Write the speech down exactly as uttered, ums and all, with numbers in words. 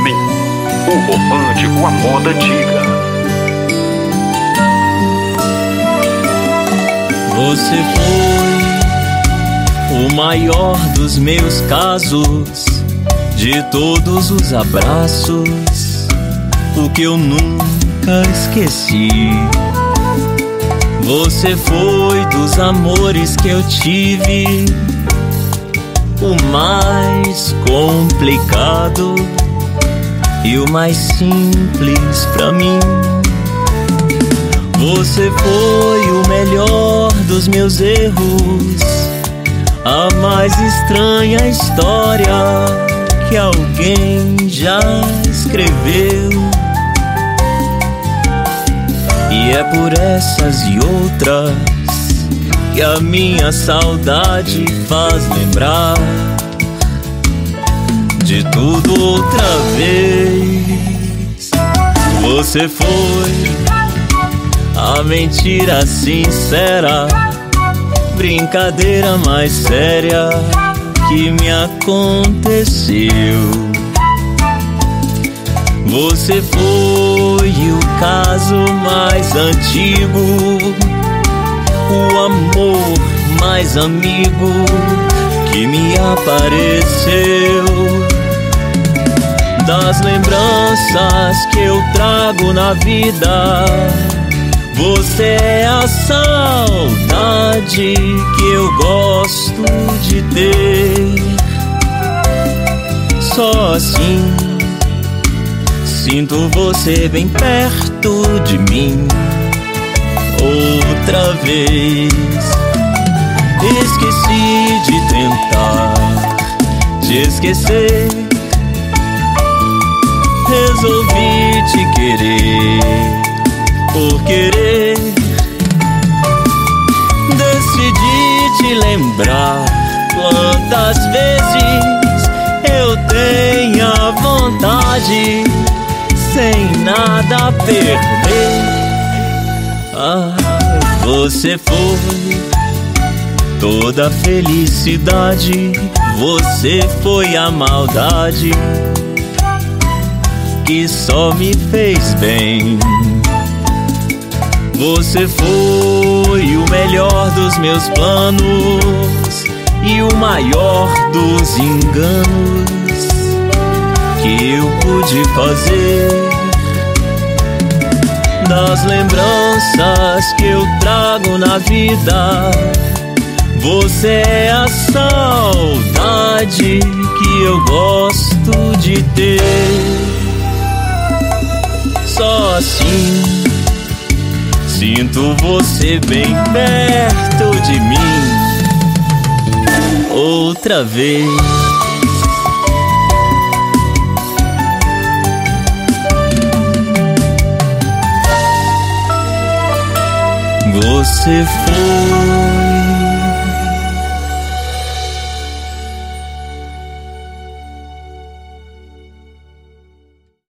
Mim, o romântico à moda antiga. Você foi o maior dos meus casos, de todos os abraços, o que eu nunca esqueci. Você foi dos amores que eu tive, o mais complicado e o mais simples pra mim. Você foi o melhor dos meus erros, a mais estranha história que alguém já escreveu. E é por essas e outras que a minha saudade faz lembrar de tudo outra vez. Você foi a mentira sincera, brincadeira mais séria que me aconteceu. Você foi o caso mais antigo, o amor mais amigo que me apareceu. Das lembranças que eu trago na vida, você é a saudade que eu gosto de ter. Só assim sinto você bem perto de mim outra vez. Esqueci de tentar te esquecer, resolvi te querer por querer. Decidi te lembrar quantas vezes eu tenho a vontade, sem nada a perder. Ah, você foi toda a felicidade, você foi a maldade que só me fez bem. Você foi o melhor dos meus planos e o maior dos enganos que eu pude fazer. Das lembranças que eu trago na vida, você é a saudade que eu gosto de ter. Só assim sinto você bem perto de mim outra vez. Você foi